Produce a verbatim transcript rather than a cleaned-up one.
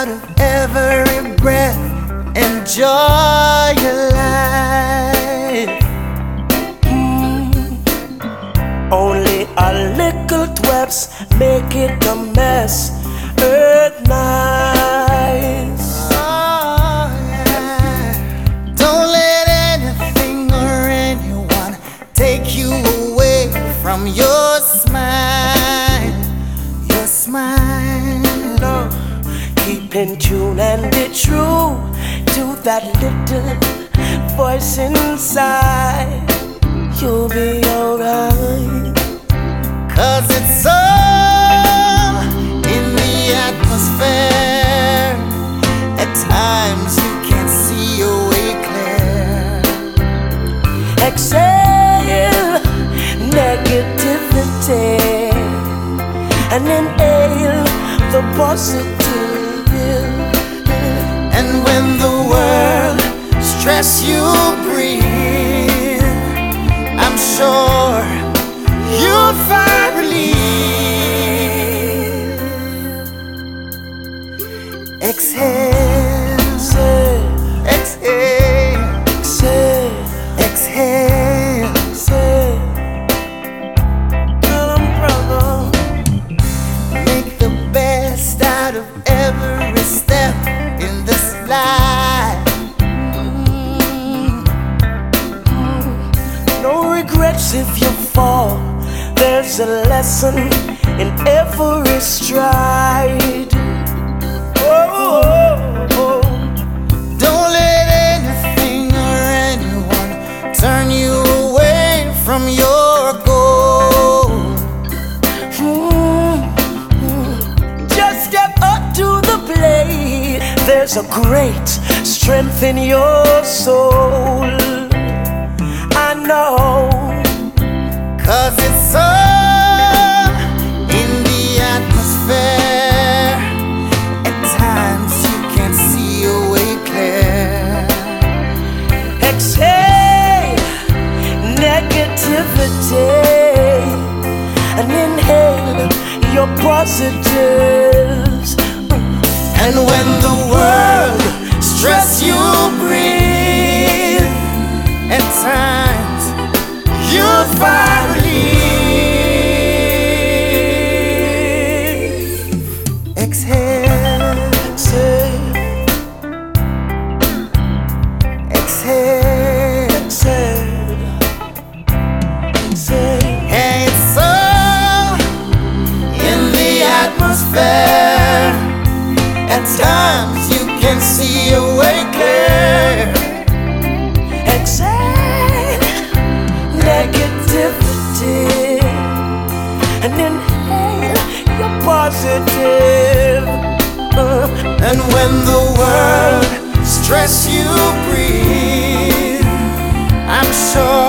out of every breath. Enjoy your life. mm. Only a little twelves make it a mess. Earth nice. Oh, yeah. Don't let anything or anyone take you away from your smile. Your smile. No. Keep in tune and be true to that little voice inside. You'll be alright. Cause it's all in the atmosphere. At times you can't see your way clear. Exhale negativity and inhale the positive. And when the world stress you breathe, I'm sure you'll find relief. Exhale, Exhale, exhale, exhale, exhale. exhale. Tell 'em, brother. Make the best out of every step in this life. No regrets if you fall. There's a lesson in every stride. Oh, oh, oh. Don't let anything or anyone turn you away from your goal. Mm, mm. Just step up to the plate. There's a great strength in your soul. I know. Cause it's all in the atmosphere. At times you can't see your way clear. Exhale negativity and inhale your positives. And when the world stress you breathe, at times you'll find relief. Exhale, Exhale, exhale, exhale, exhale. and it's all in the atmosphere. At times you can see your way clear. Exhale negativity and inhale your positive. Uh, And when the world stress you breathe, I'm sure